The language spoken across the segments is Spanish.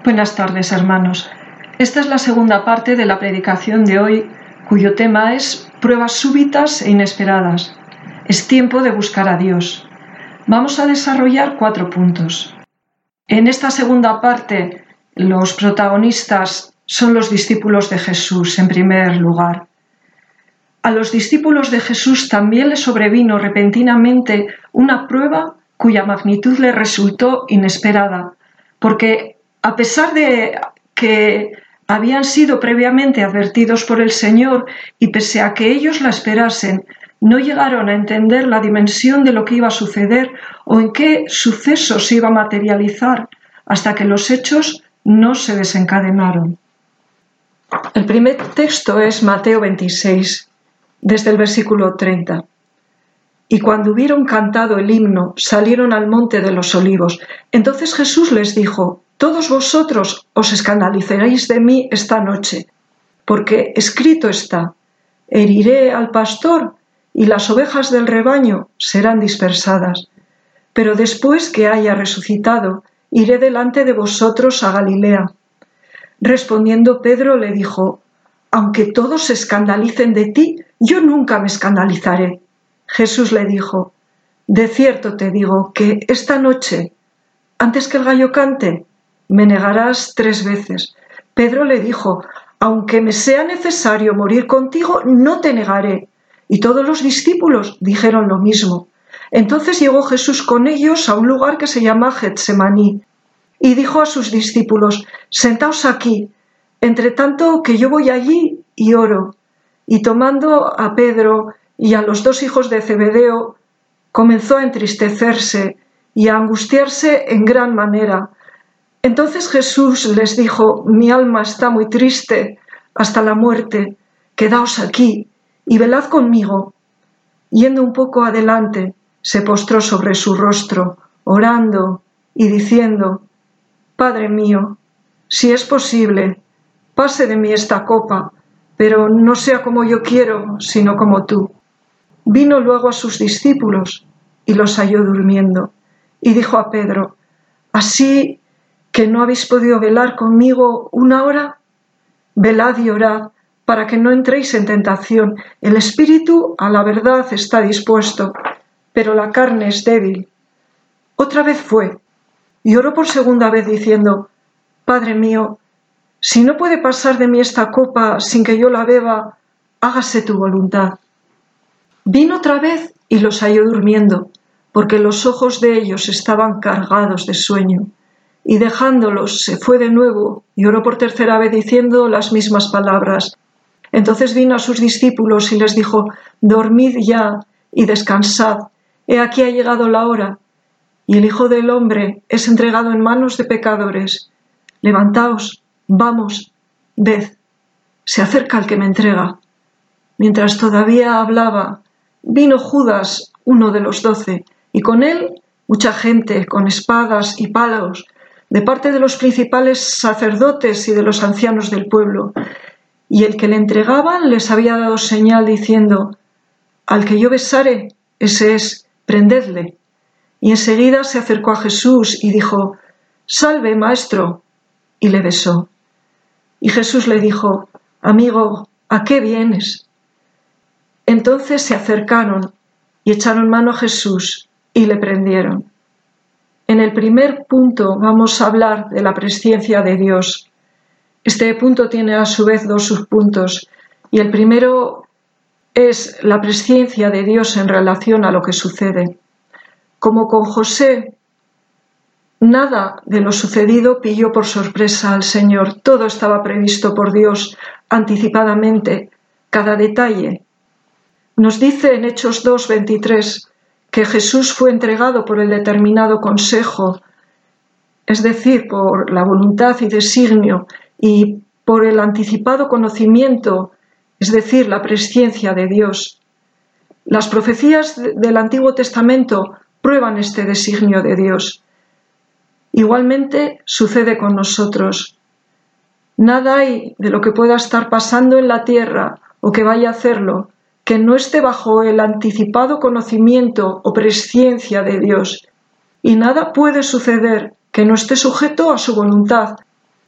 Buenas tardes, hermanos. Esta es la segunda parte de la predicación de hoy, cuyo tema es pruebas súbitas e inesperadas. Es tiempo de buscar a Dios. Vamos a desarrollar 4 puntos. En esta segunda parte, los protagonistas son los discípulos de Jesús, en primer lugar. A los discípulos de Jesús también les sobrevino repentinamente una prueba cuya magnitud les resultó inesperada, porque a pesar de que habían sido previamente advertidos por el Señor y pese a que ellos la esperasen, no llegaron a entender la dimensión de lo que iba a suceder o en qué suceso se iba a materializar hasta que los hechos no se desencadenaron. El primer texto es Mateo 26, desde el versículo 30. Y cuando hubieron cantado el himno, salieron al monte de los olivos. Entonces Jesús les dijo: todos vosotros os escandalizaréis de mí esta noche, porque escrito está: heriré al pastor y las ovejas del rebaño serán dispersadas. Pero después que haya resucitado, iré delante de vosotros a Galilea. Respondiendo Pedro le dijo: aunque todos se escandalicen de ti, yo nunca me escandalizaré. Jesús le dijo: de cierto te digo que esta noche, antes que el gallo cante, me negarás 3 veces. Pedro le dijo: aunque me sea necesario morir contigo, no te negaré. Y todos los discípulos dijeron lo mismo. Entonces llegó Jesús con ellos a un lugar que se llama Getsemaní, y dijo a sus discípulos: sentaos aquí, entre tanto que yo voy allí y oro. Y tomando a Pedro y a los 2 hijos de Zebedeo, comenzó a entristecerse y a angustiarse en gran manera. Entonces Jesús les dijo: mi alma está muy triste hasta la muerte, quedaos aquí y velad conmigo. Yendo un poco adelante, se postró sobre su rostro, orando y diciendo: Padre mío, si es posible, pase de mí esta copa, pero no sea como yo quiero, sino como tú. Vino luego a sus discípulos y los halló durmiendo, y dijo a Pedro: ¿así que no habéis podido velar conmigo 1 hora? Velad y orad, para que no entréis en tentación. El espíritu a la verdad está dispuesto, pero la carne es débil. Otra vez fue, y oró por segunda vez diciendo: Padre mío, si no puede pasar de mí esta copa sin que yo la beba, hágase tu voluntad. Vino otra vez y los halló durmiendo, porque los ojos de ellos estaban cargados de sueño. Y dejándolos se fue de nuevo y oró por 3ª vez diciendo las mismas palabras. Entonces vino a sus discípulos y les dijo: dormid ya y descansad, he aquí ha llegado la hora, y el Hijo del Hombre es entregado en manos de pecadores. Levantaos, vamos, ved, se acerca el que me entrega. Mientras todavía hablaba, vino Judas, uno de los 12, y con él mucha gente con espadas y palos, de parte de los principales sacerdotes y de los ancianos del pueblo. Y el que le entregaban les había dado señal diciendo: al que yo besare, ese es, prendedle. Y enseguida se acercó a Jesús y dijo: salve, maestro, y le besó. Y Jesús le dijo: amigo, ¿a qué vienes? Entonces se acercaron y echaron mano a Jesús y le prendieron. En el primer punto vamos a hablar de la presciencia de Dios. Este punto tiene a su vez 2 subpuntos, y el primero es la presciencia de Dios en relación a lo que sucede. Como con José, nada de lo sucedido pilló por sorpresa al Señor. Todo estaba previsto por Dios anticipadamente, cada detalle. Nos dice en Hechos 2:23 que Jesús fue entregado por el determinado consejo, es decir, por la voluntad y designio, y por el anticipado conocimiento, es decir, la presciencia de Dios. Las profecías del Antiguo Testamento prueban este designio de Dios. Igualmente sucede con nosotros. Nada hay de lo que pueda estar pasando en la tierra o que vaya a hacerlo que no esté bajo el anticipado conocimiento o presciencia de Dios, y nada puede suceder que no esté sujeto a su voluntad,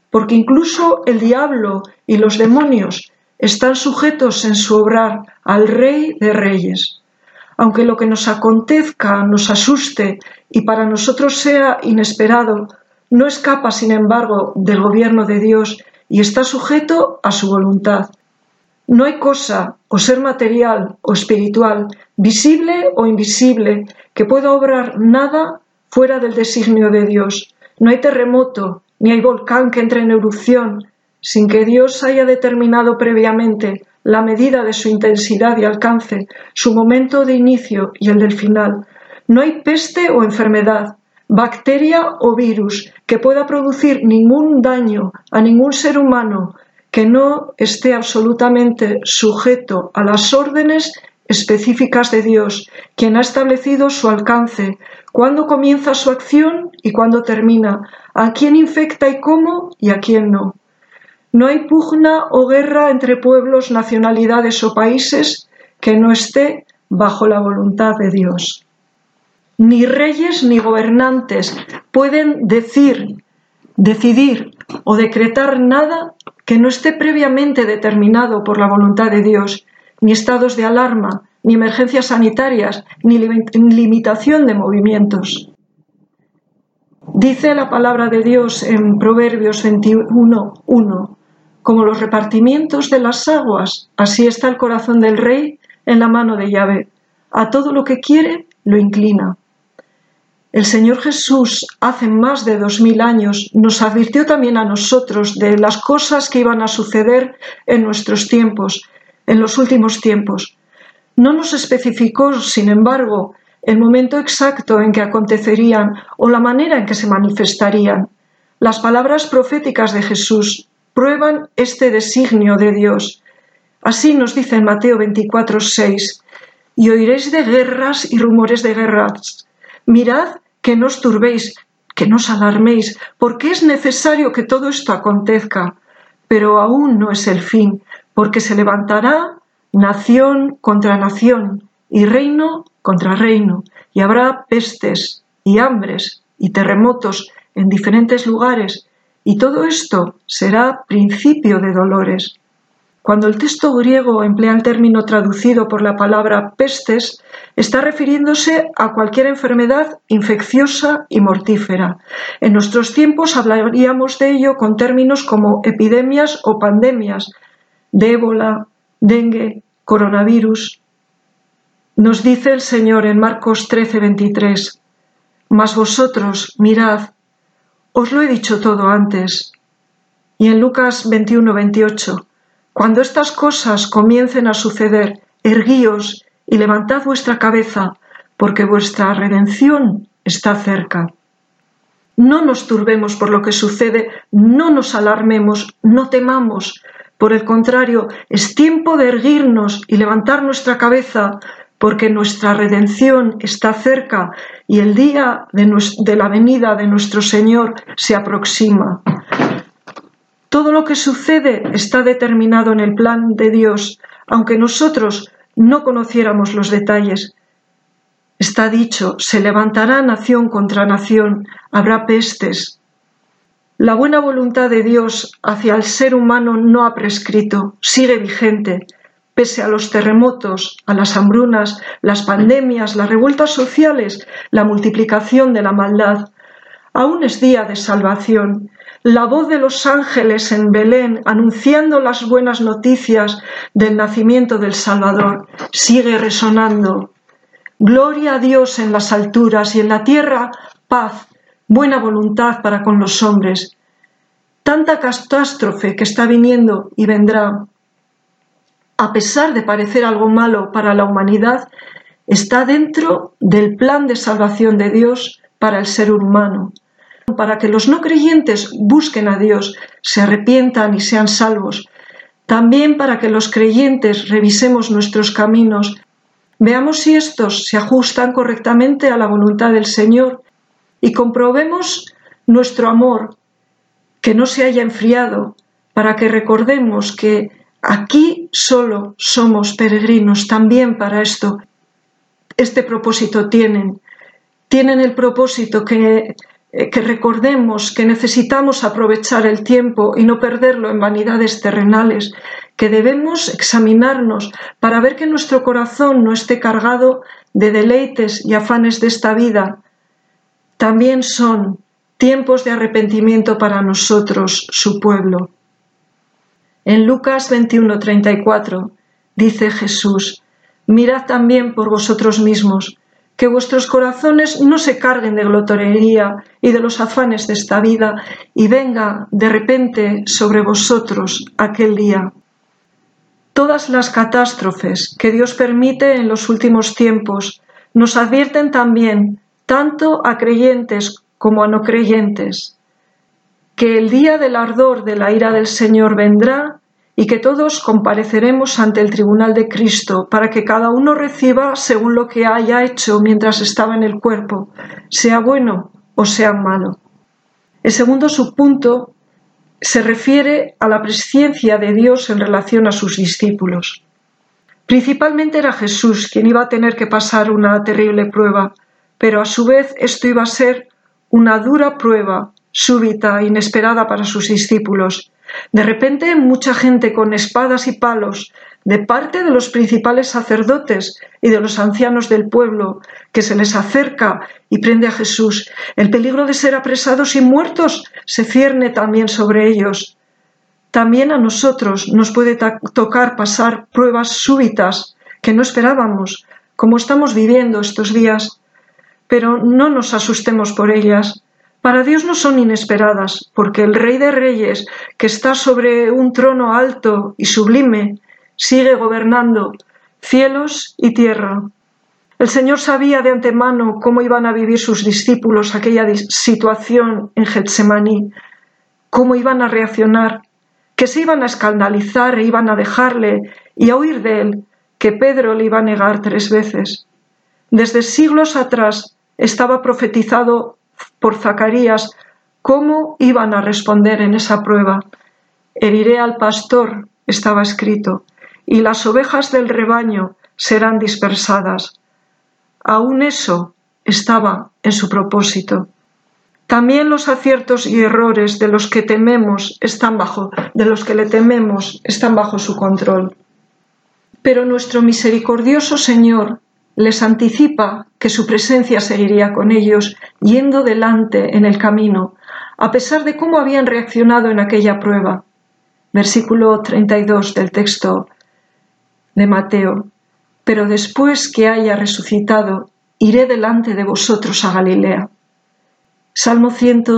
porque incluso el diablo y los demonios están sujetos en su obrar al Rey de Reyes. Aunque lo que nos acontezca nos asuste y para nosotros sea inesperado, no escapa, sin embargo, del gobierno de Dios y está sujeto a su voluntad. No hay cosa, o ser material o espiritual, visible o invisible, que pueda obrar nada fuera del designio de Dios. No hay terremoto, ni hay volcán que entre en erupción, sin que Dios haya determinado previamente la medida de su intensidad y alcance, su momento de inicio y el del final. No hay peste o enfermedad, bacteria o virus que pueda producir ningún daño a ningún ser humano que no esté absolutamente sujeto a las órdenes específicas de Dios, quien ha establecido su alcance, cuándo comienza su acción y cuándo termina, a quién infecta y cómo y a quién no. No hay pugna o guerra entre pueblos, nacionalidades o países que no esté bajo la voluntad de Dios. Ni reyes ni gobernantes pueden decidir o decretar nada que no esté previamente determinado por la voluntad de Dios, ni estados de alarma, ni emergencias sanitarias, ni limitación de movimientos. Dice la palabra de Dios en Proverbios 21:1, como los repartimientos de las aguas, así está el corazón del rey en la mano de Yahvé. A todo lo que quiere, lo inclina. El Señor Jesús, hace más de 2000 años, nos advirtió también a nosotros de las cosas que iban a suceder en nuestros tiempos, en los últimos tiempos. No nos especificó, sin embargo, el momento exacto en que acontecerían o la manera en que se manifestarían. Las palabras proféticas de Jesús prueban este designio de Dios. Así nos dice en Mateo 24:6, y oiréis de guerras y rumores de guerras. Mirad que no os turbéis, que no os alarméis, porque es necesario que todo esto acontezca, pero aún no es el fin, porque se levantará nación contra nación y reino contra reino, y habrá pestes y hambres y terremotos en diferentes lugares, y todo esto será principio de dolores. Cuando el texto griego emplea el término traducido por la palabra pestes, está refiriéndose a cualquier enfermedad infecciosa y mortífera. En nuestros tiempos hablaríamos de ello con términos como epidemias o pandemias, de ébola, dengue, coronavirus. Nos dice el Señor en Marcos 13:23, mas vosotros, mirad, os lo he dicho todo antes. Y en Lucas 21:28, cuando estas cosas comiencen a suceder, erguíos y levantad vuestra cabeza, porque vuestra redención está cerca. No nos turbemos por lo que sucede, no nos alarmemos, no temamos. Por el contrario, es tiempo de erguirnos y levantar nuestra cabeza, porque nuestra redención está cerca y el día de la venida de nuestro Señor se aproxima. Todo lo que sucede está determinado en el plan de Dios, aunque nosotros no conociéramos los detalles. Está dicho, se levantará nación contra nación, habrá pestes. La buena voluntad de Dios hacia el ser humano no ha prescrito, sigue vigente, pese a los terremotos, a las hambrunas, las pandemias, las revueltas sociales, la multiplicación de la maldad. Aún es día de salvación. La voz de los ángeles en Belén, anunciando las buenas noticias del nacimiento del Salvador, sigue resonando. Gloria a Dios en las alturas y en la tierra paz, buena voluntad para con los hombres. Tanta catástrofe que está viniendo y vendrá, a pesar de parecer algo malo para la humanidad, está dentro del plan de salvación de Dios para el ser humano, para que los no creyentes busquen a Dios, se arrepientan y sean salvos. También para que los creyentes revisemos nuestros caminos, veamos si estos se ajustan correctamente a la voluntad del Señor y comprobemos nuestro amor, que no se haya enfriado, para que recordemos que aquí solo somos peregrinos también para esto. Este propósito tienen el propósito que que recordemos que necesitamos aprovechar el tiempo y no perderlo en vanidades terrenales, que debemos examinarnos para ver que nuestro corazón no esté cargado de deleites y afanes de esta vida. También son tiempos de arrepentimiento para nosotros, su pueblo. En Lucas 21:34 dice Jesús: mirad también por vosotros mismos, que vuestros corazones no se carguen de glotonería y de los afanes de esta vida, y venga de repente sobre vosotros aquel día. Todas las catástrofes que Dios permite en los últimos tiempos nos advierten también, tanto a creyentes como a no creyentes, que el día del ardor de la ira del Señor vendrá y que todos compareceremos ante el tribunal de Cristo para que cada uno reciba según lo que haya hecho mientras estaba en el cuerpo, sea bueno o sea malo. El segundo subpunto se refiere a la presciencia de Dios en relación a sus discípulos. Principalmente era Jesús quien iba a tener que pasar una terrible prueba, pero a su vez esto iba a ser una dura prueba, súbita, inesperada para sus discípulos. De repente, mucha gente con espadas y palos, de parte de los principales sacerdotes y de los ancianos del pueblo, que se les acerca y prende a Jesús. El peligro de ser apresados y muertos se cierne también sobre ellos. También a nosotros nos puede tocar pasar pruebas súbitas que no esperábamos, como estamos viviendo estos días, pero no nos asustemos por ellas. Para Dios no son inesperadas, porque el Rey de Reyes, que está sobre un trono alto y sublime, sigue gobernando cielos y tierra. El Señor sabía de antemano cómo iban a vivir sus discípulos aquella situación en Getsemaní, cómo iban a reaccionar, que se iban a escandalizar e iban a dejarle y a huir de él, que Pedro le iba a negar 3 veces. Desde siglos atrás estaba profetizado por Zacarías cómo iban a responder en esa prueba. Heriré al pastor, estaba escrito, y las ovejas del rebaño serán dispersadas. Aún eso estaba en su propósito. También los aciertos y errores de los que le tememos están bajo su control. Pero nuestro misericordioso Señor les anticipa que su presencia seguiría con ellos, yendo delante en el camino, a pesar de cómo habían reaccionado en aquella prueba. Versículo 32 del texto de Mateo. Pero después que haya resucitado, iré delante de vosotros a Galilea. Salmo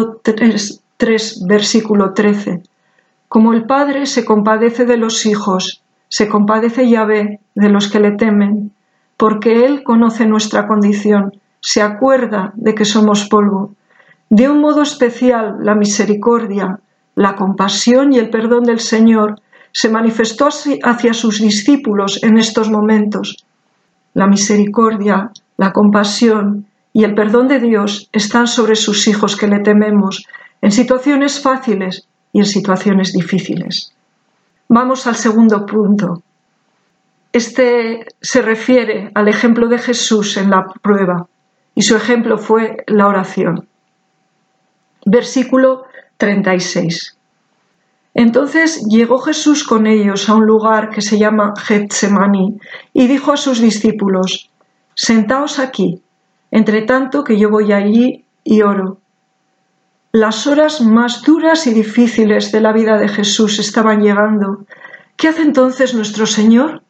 103, versículo 13. Como el Padre se compadece de los hijos, se compadece Yahvé de los que le temen, porque Él conoce nuestra condición, se acuerda de que somos polvo. De un modo especial, la misericordia, la compasión y el perdón del Señor se manifestó hacia sus discípulos en estos momentos. La misericordia, la compasión y el perdón de Dios están sobre sus hijos que le tememos, en situaciones fáciles y en situaciones difíciles. Vamos al segundo punto. Este se refiere al ejemplo de Jesús en la prueba, y su ejemplo fue la oración. Versículo 36. Entonces llegó Jesús con ellos a un lugar que se llama Getsemaní, y dijo a sus discípulos: «Sentaos aquí, entre tanto que yo voy allí y oro». Las horas más duras y difíciles de la vida de Jesús estaban llegando. ¿Qué hace entonces nuestro Señor?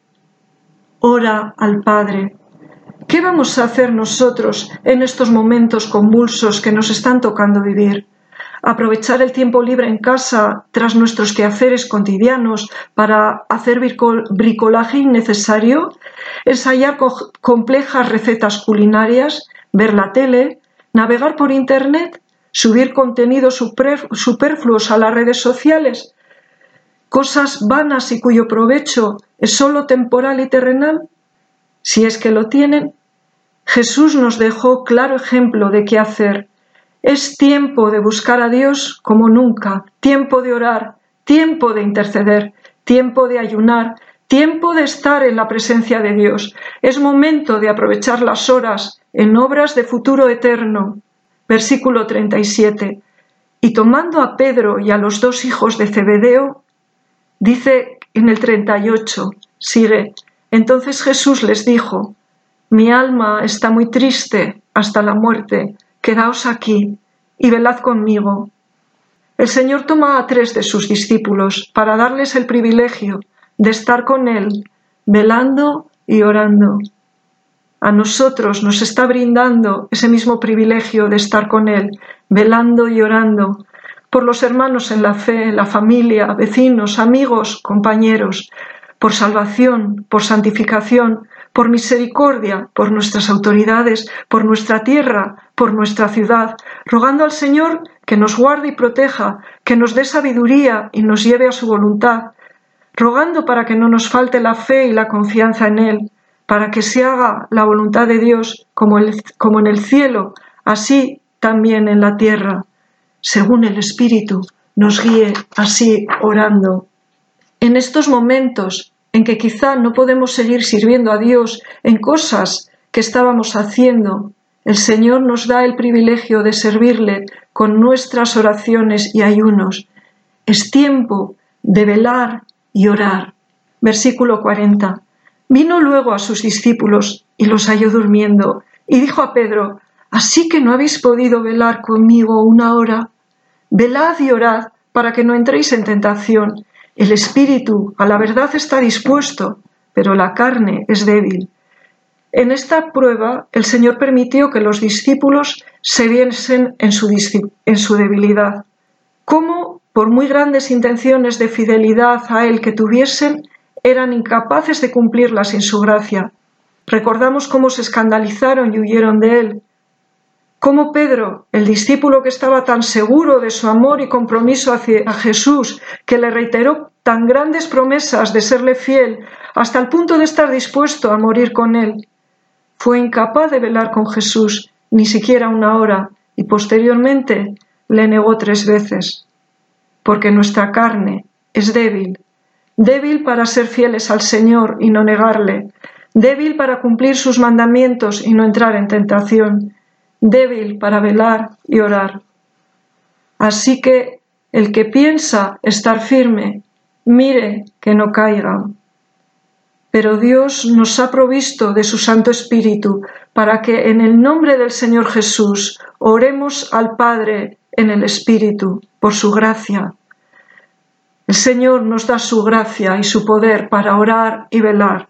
Ora al Padre. ¿Qué vamos a hacer nosotros en estos momentos convulsos que nos están tocando vivir? ¿Aprovechar el tiempo libre en casa tras nuestros quehaceres cotidianos para hacer bricolaje innecesario? ¿Ensayar complejas recetas culinarias? ¿Ver la tele? ¿Navegar por Internet? ¿Subir contenidos superfluos a las redes sociales? ¿Cosas vanas y cuyo provecho es solo temporal y terrenal? Si es que lo tienen, Jesús nos dejó claro ejemplo de qué hacer. Es tiempo de buscar a Dios como nunca, tiempo de orar, tiempo de interceder, tiempo de ayunar, tiempo de estar en la presencia de Dios. Es momento de aprovechar las horas en obras de futuro eterno. Versículo 37. Y tomando a Pedro y a los dos hijos de Zebedeo, dice en el 38, sigue, entonces Jesús les dijo, mi alma está muy triste hasta la muerte, quedaos aquí y velad conmigo. El Señor toma a 3 de sus discípulos para darles el privilegio de estar con Él, velando y orando. A nosotros nos está brindando ese mismo privilegio de estar con Él, velando y orando, por los hermanos en la fe, la familia, vecinos, amigos, compañeros, por salvación, por santificación, por misericordia, por nuestras autoridades, por nuestra tierra, por nuestra ciudad, rogando al Señor que nos guarde y proteja, que nos dé sabiduría y nos lleve a su voluntad, rogando para que no nos falte la fe y la confianza en Él, para que se haga la voluntad de Dios como en el cielo, así también en la tierra, según el Espíritu nos guíe así orando. En estos momentos en que quizá no podemos seguir sirviendo a Dios en cosas que estábamos haciendo, el Señor nos da el privilegio de servirle con nuestras oraciones y ayunos. Es tiempo de velar y orar. Versículo 40. Vino luego a sus discípulos y los halló durmiendo, y dijo a Pedro, ¿así que no habéis podido velar conmigo una hora? Velad y orad para que no entréis en tentación. El espíritu a la verdad está dispuesto, pero la carne es débil. En esta prueba el Señor permitió que los discípulos se viesen en su debilidad. Cómo, por muy grandes intenciones de fidelidad a Él que tuviesen, eran incapaces de cumplirlas sin su gracia. Recordamos cómo se escandalizaron y huyeron de Él. Cómo Pedro, el discípulo que estaba tan seguro de su amor y compromiso hacia Jesús, que le reiteró tan grandes promesas de serle fiel hasta el punto de estar dispuesto a morir con Él, fue incapaz de velar con Jesús ni siquiera una hora y posteriormente le negó 3 veces. Porque nuestra carne es débil, débil para ser fieles al Señor y no negarle, débil para cumplir sus mandamientos y no entrar en tentación, débil para velar y orar. Así que el que piensa estar firme, mire que no caiga. Pero Dios nos ha provisto de su Santo Espíritu para que en el nombre del Señor Jesús oremos al Padre en el Espíritu, por su gracia. El Señor nos da su gracia y su poder para orar y velar.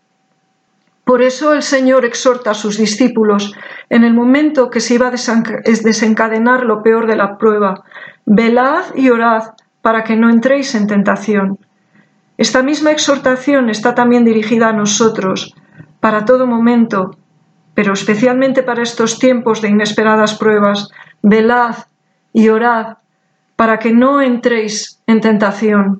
Por eso el Señor exhorta a sus discípulos en el momento que se iba a desencadenar lo peor de la prueba: velad y orad para que no entréis en tentación. Esta misma exhortación está también dirigida a nosotros, para todo momento, pero especialmente para estos tiempos de inesperadas pruebas. Velad y orad para que no entréis en tentación.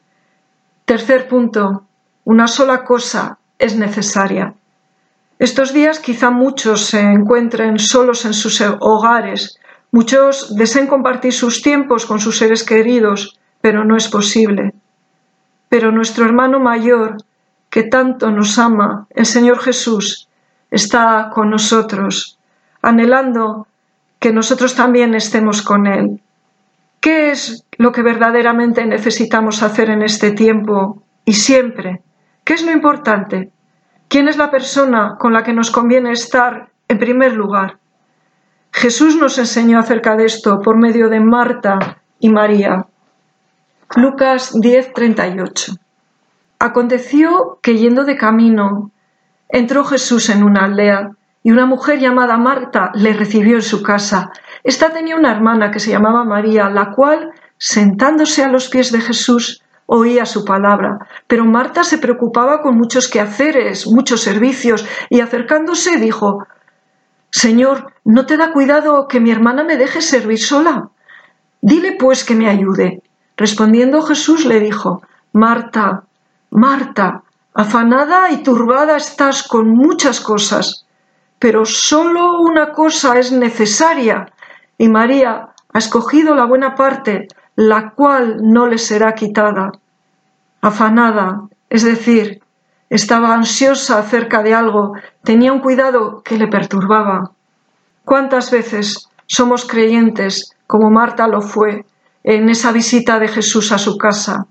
Tercer punto, una sola cosa es necesaria. Estos días quizá muchos se encuentren solos en sus hogares, muchos deseen compartir sus tiempos con sus seres queridos, pero no es posible. Pero nuestro hermano mayor, que tanto nos ama, el Señor Jesús, está con nosotros, anhelando que nosotros también estemos con Él. ¿Qué es lo que verdaderamente necesitamos hacer en este tiempo y siempre? ¿Qué es lo importante? ¿Quién es la persona con la que nos conviene estar en primer lugar? Jesús nos enseñó acerca de esto por medio de Marta y María. Lucas 10:38. Aconteció que yendo de camino, entró Jesús en una aldea y una mujer llamada Marta le recibió en su casa. Esta tenía una hermana que se llamaba María, la cual, sentándose a los pies de Jesús, oía su palabra. Pero Marta se preocupaba con muchos quehaceres, muchos servicios, y acercándose dijo: Señor, ¿no te da cuidado que mi hermana me deje servir sola? Dile pues que me ayude. Respondiendo Jesús le dijo: Marta, Marta, afanada y turbada estás con muchas cosas, pero solo una cosa es necesaria, y María ha escogido la buena parte, la cual no le será quitada. Afanada, es decir, estaba ansiosa acerca de algo, tenía un cuidado que le perturbaba. ¿Cuántas veces somos creyentes, como Marta lo fue, en esa visita de Jesús a su casa.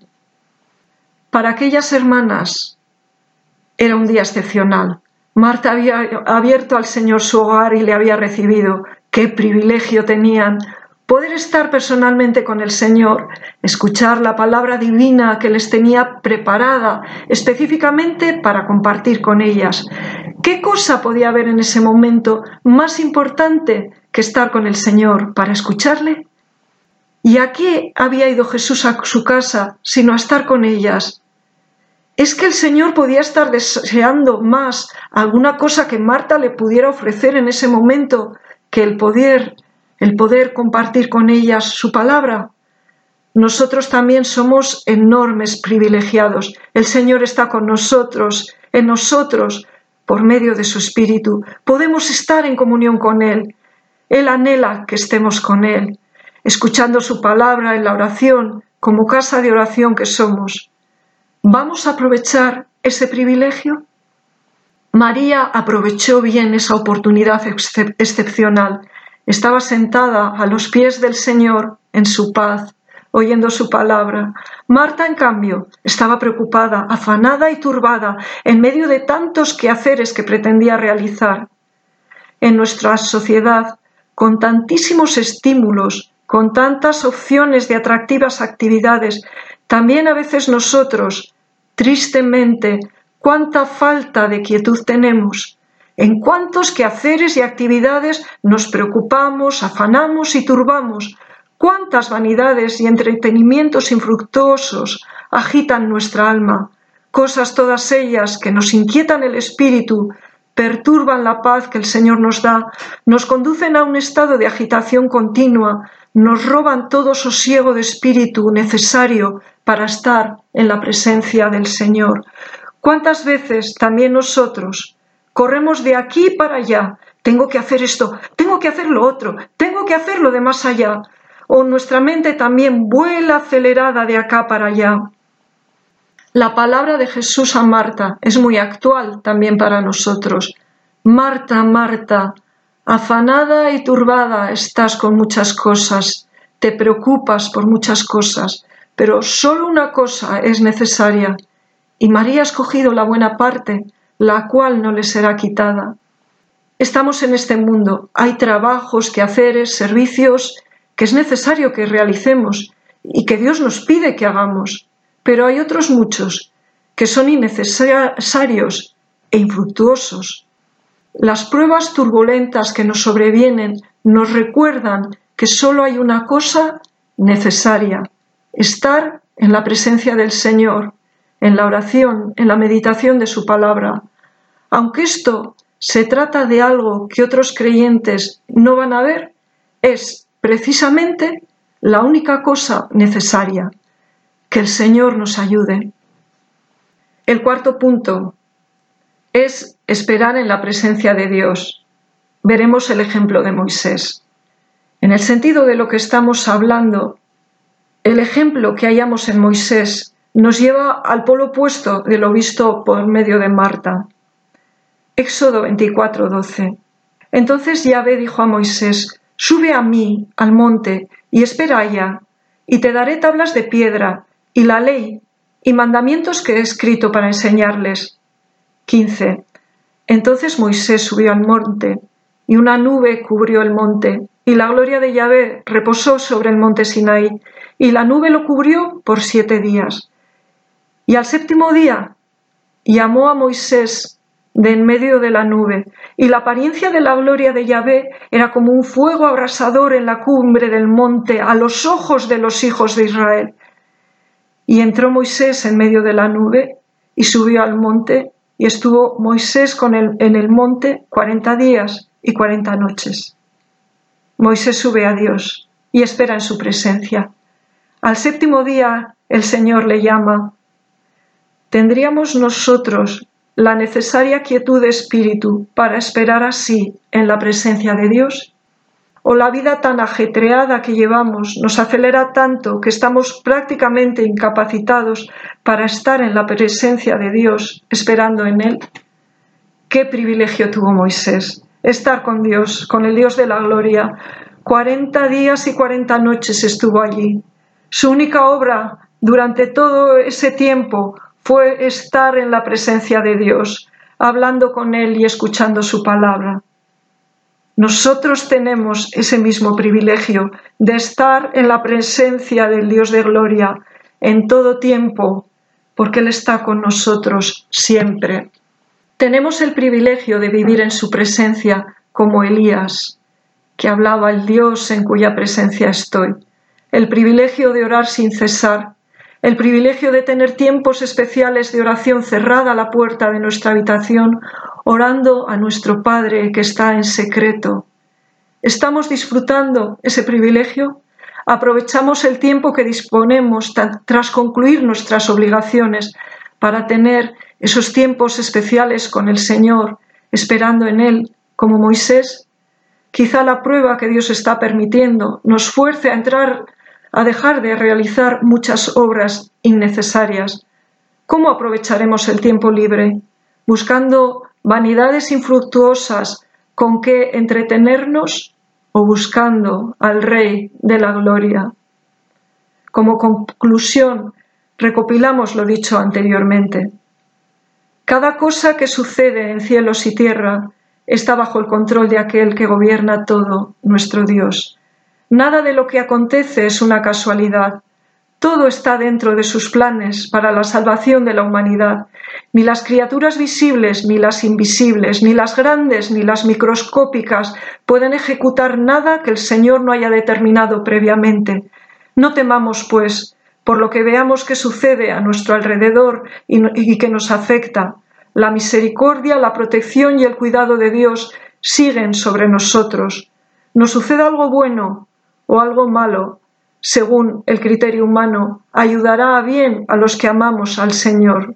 Para aquellas hermanas era un día excepcional. Marta había abierto al Señor su hogar y le había recibido. ¡Qué privilegio tenían! Poder estar personalmente con el Señor, escuchar la palabra divina que les tenía preparada específicamente para compartir con ellas. ¿Qué cosa podía haber en ese momento más importante que estar con el Señor para escucharle? ¿Y a qué había ido Jesús a su casa sino a estar con ellas? ¿Es que el Señor podía estar deseando más alguna cosa que Marta le pudiera ofrecer en ese momento que el poder compartir con ellas su palabra? Nosotros también somos enormes privilegiados. El Señor está con nosotros, en nosotros, por medio de su Espíritu. Podemos estar en comunión con Él. Él anhela que estemos con Él, escuchando su palabra en la oración, como casa de oración que somos. ¿Vamos a aprovechar ese privilegio? María aprovechó bien esa oportunidad excepcional. Estaba sentada a los pies del Señor en su paz, oyendo su palabra. Marta, en cambio, estaba preocupada, afanada y turbada en medio de tantos quehaceres que pretendía realizar. En nuestra sociedad, con tantísimos estímulos, con tantas opciones de atractivas actividades, también a veces nosotros, tristemente, cuánta falta de quietud tenemos. En cuántos quehaceres y actividades nos preocupamos, afanamos y turbamos. Cuántas vanidades y entretenimientos infructuosos agitan nuestra alma. Cosas todas ellas que nos inquietan el espíritu, perturban la paz que el Señor nos da, nos conducen a un estado de agitación continua, nos roban todo sosiego de espíritu necesario para estar en la presencia del Señor. ¿Cuántas veces también nosotros corremos de aquí para allá? Tengo que hacer esto, tengo que hacer lo otro, tengo que hacer lo de más allá. O nuestra mente también vuela acelerada de acá para allá. La palabra de Jesús a Marta es muy actual también para nosotros. Marta, Marta, afanada y turbada estás con muchas cosas, te preocupas por muchas cosas, pero solo una cosa es necesaria, y María ha escogido la buena parte, la cual no le será quitada. Estamos en este mundo, hay trabajos, quehaceres, servicios que es necesario que realicemos y que Dios nos pide que hagamos, pero hay otros muchos que son innecesarios e infructuosos. Las pruebas turbulentas que nos sobrevienen nos recuerdan que solo hay una cosa necesaria: estar en la presencia del Señor, en la oración, en la meditación de su palabra. Aunque esto se trata de algo que otros creyentes no van a ver, es precisamente la única cosa necesaria. Que el Señor nos ayude. El cuarto punto es esperar en la presencia de Dios. Veremos el ejemplo de Moisés. En el sentido de lo que estamos hablando, el ejemplo que hallamos en Moisés nos lleva al polo opuesto de lo visto por medio de Marta. Éxodo 24:12. Entonces Yahvé dijo a Moisés: sube a mí, al monte, y espera allá, y te daré tablas de piedra, y la ley, y mandamientos que he escrito para enseñarles. 15. Entonces Moisés subió al monte, y una nube cubrió el monte, y la gloria de Yahvé reposó sobre el monte Sinaí, y la nube lo cubrió por 7 días. Y al 7º día llamó a Moisés de en medio de la nube, y la apariencia de la gloria de Yahvé era como un fuego abrasador en la cumbre del monte a los ojos de los hijos de Israel. Y entró Moisés en medio de la nube y subió al monte, y estuvo Moisés en el monte 40 días y 40 noches. Moisés sube a Dios y espera en su presencia. Al 7º día el Señor le llama. ¿Tendríamos nosotros la necesaria quietud de espíritu para esperar así en la presencia de Dios? ¿O la vida tan ajetreada que llevamos nos acelera tanto que estamos prácticamente incapacitados para estar en la presencia de Dios, esperando en Él? ¡Qué privilegio tuvo Moisés! Estar con Dios, con el Dios de la gloria. 40 días y 40 noches estuvo allí. Su única obra durante todo ese tiempo fue estar en la presencia de Dios, hablando con Él y escuchando su palabra. Nosotros tenemos ese mismo privilegio de estar en la presencia del Dios de gloria en todo tiempo, porque Él está con nosotros siempre. Tenemos el privilegio de vivir en su presencia como Elías, que hablaba el Dios en cuya presencia estoy. El privilegio de orar sin cesar, el privilegio de tener tiempos especiales de oración cerrada a la puerta de nuestra habitación, orando a nuestro Padre que está en secreto. ¿Estamos disfrutando ese privilegio? ¿Aprovechamos el tiempo que disponemos tras concluir nuestras obligaciones para tener esos tiempos especiales con el Señor, esperando en Él, como Moisés? Quizá la prueba que Dios está permitiendo nos fuerce a dejar de realizar muchas obras innecesarias. ¿Cómo aprovecharemos el tiempo libre? ¿Buscando vanidades infructuosas con que entretenernos o buscando al Rey de la Gloria? Como conclusión, recopilamos lo dicho anteriormente. Cada cosa que sucede en cielos y tierra está bajo el control de aquel que gobierna todo, nuestro Dios. Nada de lo que acontece es una casualidad. Todo está dentro de sus planes para la salvación de la humanidad. Ni las criaturas visibles, ni las invisibles, ni las grandes, ni las microscópicas pueden ejecutar nada que el Señor no haya determinado previamente. No temamos, pues, por lo que veamos que sucede a nuestro alrededor y que nos afecta. La misericordia, la protección y el cuidado de Dios siguen sobre nosotros. Nos sucede algo bueno o algo malo, según el criterio humano, ayudará a bien a los que amamos al Señor.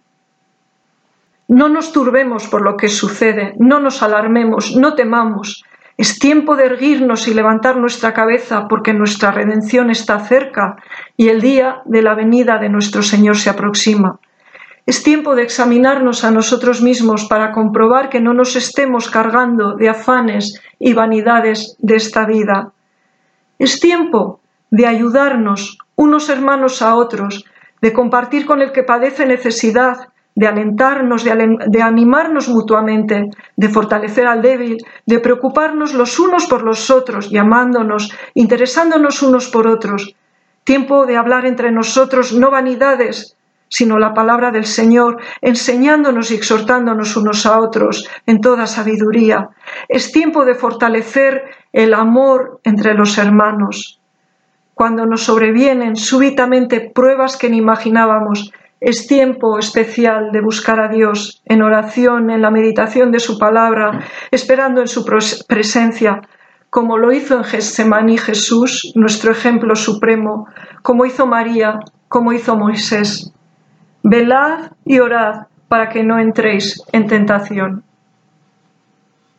No nos turbemos por lo que sucede, no nos alarmemos, no temamos. Es tiempo de erguirnos y levantar nuestra cabeza porque nuestra redención está cerca y el día de la venida de nuestro Señor se aproxima. Es tiempo de examinarnos a nosotros mismos para comprobar que no nos estemos cargando de afanes y vanidades de esta vida. Es tiempo de ayudarnos unos hermanos a otros, de compartir con el que padece necesidad, de alentarnos, de animarnos mutuamente, de fortalecer al débil, de preocuparnos los unos por los otros, llamándonos, interesándonos unos por otros. Tiempo de hablar entre nosotros no vanidades, sino la palabra del Señor, enseñándonos y exhortándonos unos a otros en toda sabiduría. Es tiempo de fortalecer el amor entre los hermanos. Cuando nos sobrevienen súbitamente pruebas que ni imaginábamos, es tiempo especial de buscar a Dios en oración, en la meditación de su palabra, esperando en su presencia, como lo hizo en Getsemaní Jesús, nuestro ejemplo supremo, como hizo María, como hizo Moisés. Velad y orad para que no entréis en tentación.